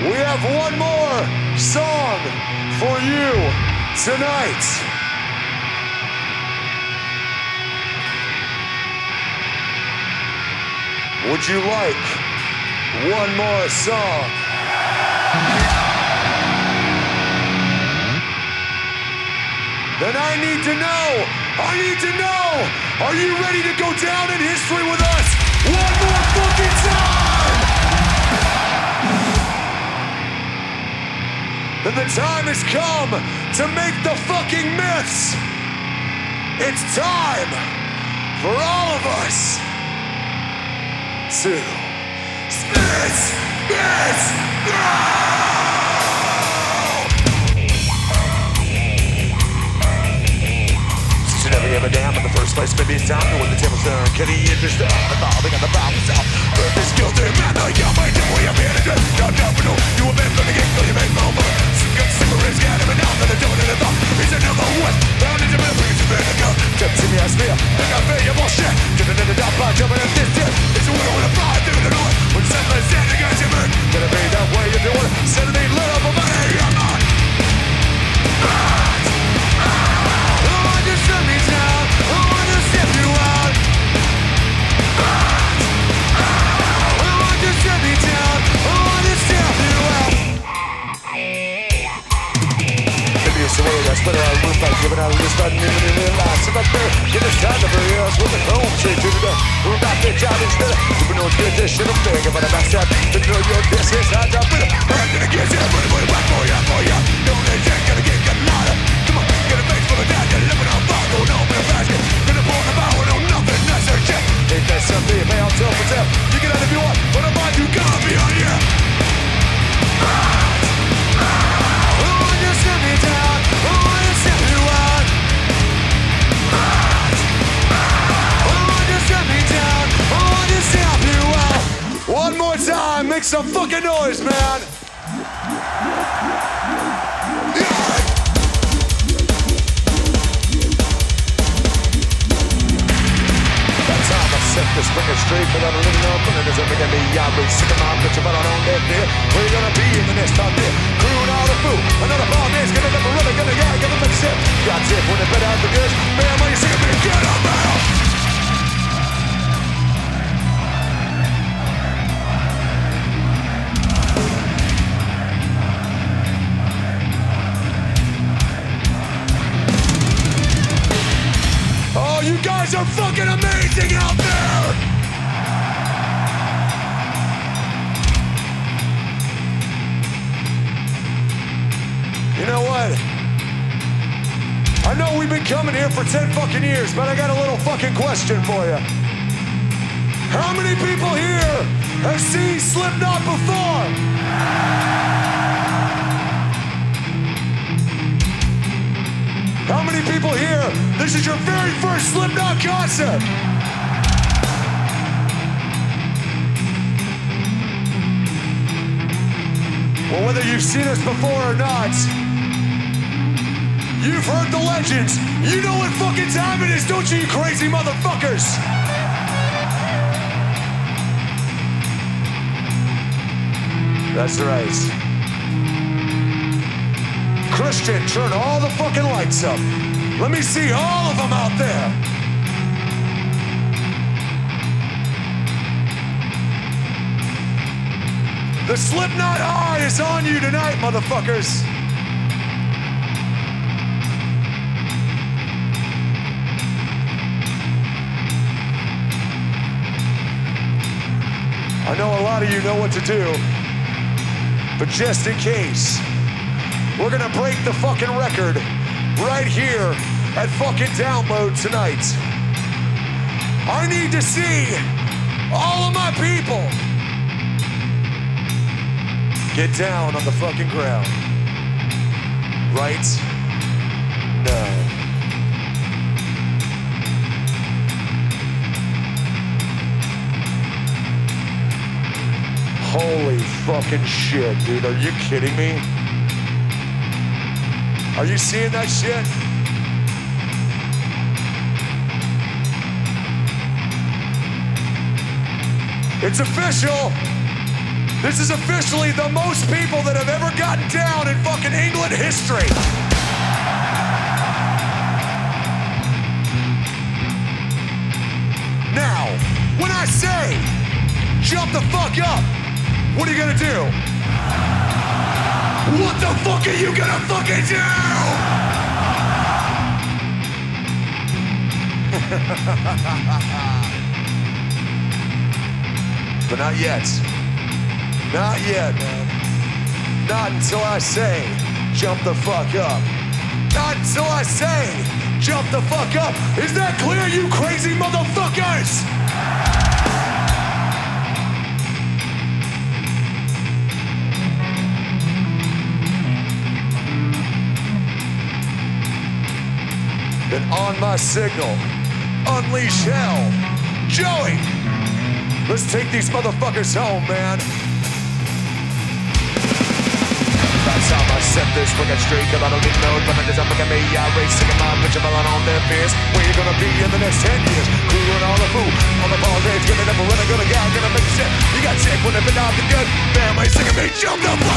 We have one more song for you tonight. Would you like one more song? Then I need to know, are you ready to go down in history with us one more fucking time? Then the time has come to make the fucking myths. It's time for all of us to spit go! Never gave a damn in the first place. Maybe it's time to win the tables turn. Can he interest the evolving on the problem solved? But this guilty man, like you're my devil, you're manager. Don't know, you have been from the get-go, you made no more. Got cigarettes, got him, and now that I don't in the thought. He's another one. Down into my bring to bed and go. Just see me as fear. And I feel your bullshit. Didn't end up by jumping in this shit. It's a winner with a fly through the north. When something's dead, you got your man. Gonna be that way if you want it. Instead of being lit up over here, I'm not. Shut me down, I wanna step you out. I want you to shut me down, I wanna step you out. Maybe it's the way I split out roof like giving out a list I didn't even realize. If I'm there, get this time to bury us with a home straight to the door. We're about to job instead of keeping on good this shit I'm big about a backstab. To know your distance, I drop with it. I'm gonna get you, put it back for ya. Don't let you gonna get louder. Come on, get a face full of doubt, you're living on fire, going on in a basket. Gonna pour the power, no nothing, nice or shit. Ain't that something you may all tell for tell. You can have if you want, but I'm on you, gotta be on ya. I want you to set me down, I want to set you out. I want you to set me down, I want to step you out. One more time, make some fucking noise, man. This bringing straight without a living up, and there's everything to be out. Sick of my bitch, but I don't get there. Where you gonna be in the next time there? Crewing all the food. Another ball dance, gonna never really gonna get, give them a sip. Got tip when it better out the goods. Man, when you sick of me, get up now. Oh, you guys are fucking amazing out there! You know what? I know we've been coming here for 10 fucking years, but I got a little fucking question for you. How many people here have seen Slipknot before? How many people here, this is your very first Slipknot concert? Well, whether you've seen us before or not, you've heard the legends. You know what fucking time it is, don't you, you crazy motherfuckers? That's right. Christian, turn all the fucking lights up. Let me see all of them out there. The Slipknot eye is on you tonight, motherfuckers. I know a lot of you know what to do, but just in case, we're gonna break the fucking record right here at fucking Download tonight. I need to see all of my people get down on the fucking ground right now. Holy fucking shit, dude. Are you kidding me? Are you seeing that shit? It's official. This is officially the most people that have ever gotten down in fucking England history. Now, when I say jump the fuck up, what are you gonna do? What the fuck are you gonna fucking do? But not yet. Not yet, man. Not until I say jump the fuck up. Not until I say jump the fuck up. Is that clear, you crazy motherfuckers? Then on my signal, unleash hell. Joey, let's take these motherfuckers home, man. That's how I set this fucking straight, cause I don't need no defenders. I'm looking at me, I race, singing my bitch, I'm on their fears. Where you gonna be in the next 10 years? Cooling all the food, on the ball grades, gonna never run a good guy, gonna make shit. You got sick when they've been out the good family, singing me, jump the fuck